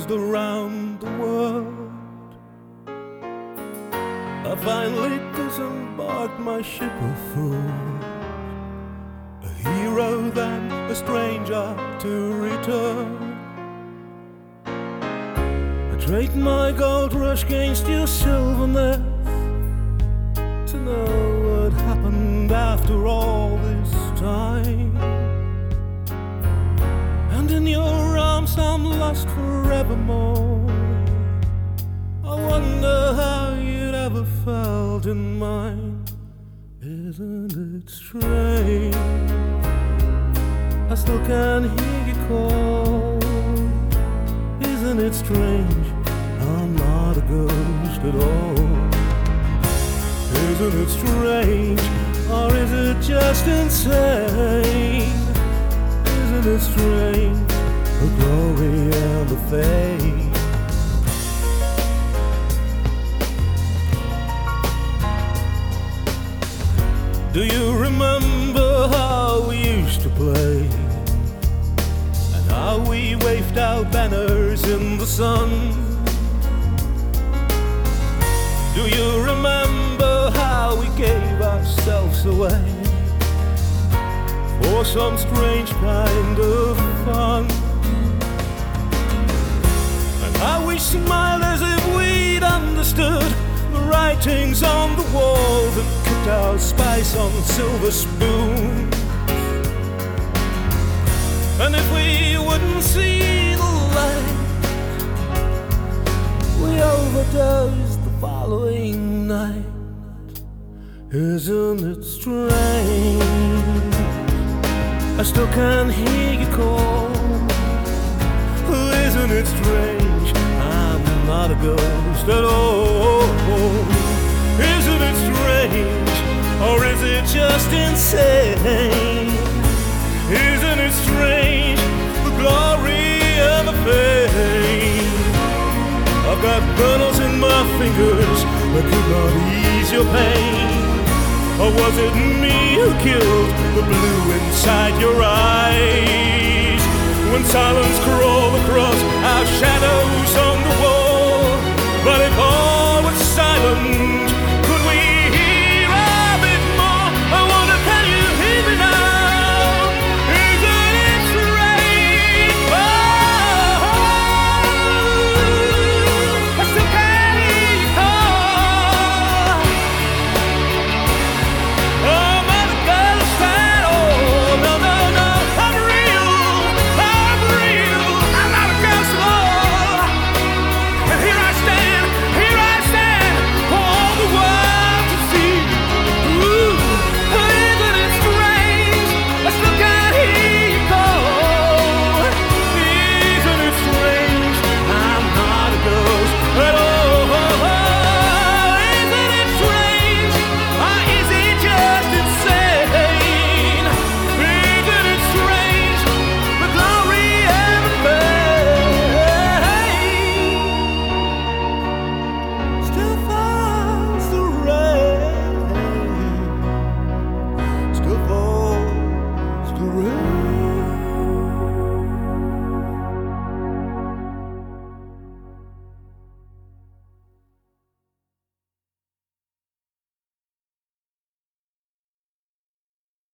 moved around the world. I finally disembarked my ship of fools, a hero then a stranger to return. I trade my gold rush against your silverness, to know what happened after all this time. And in your arms I'm lost forevermore. I wonder how you'd ever felt in mine. Isn't it strange? I still can hear you call. Isn't it strange? I'm not a ghost at all. Isn't it strange? Or is it just insane? Isn't it strange? The glory and the fame. Do you remember how we used to play, and how we waved our banners in the sun? Do you remember how we gave ourselves away for some strange kind of fun? And how we smiled as if we'd understood the writings on the wall that cooked our spice on silver spoons. And if we wouldn't see the light, we overdosed the following night. Isn't it strange? I still can hear you call. Isn't it strange? I'm not a ghost at all. Isn't it strange? Or is it just insane? Isn't it strange? The glory and the fame. I've got burners in my fingers that could not ease your pain. Or was it me who killed the blue inside your eyes? When silence crawled across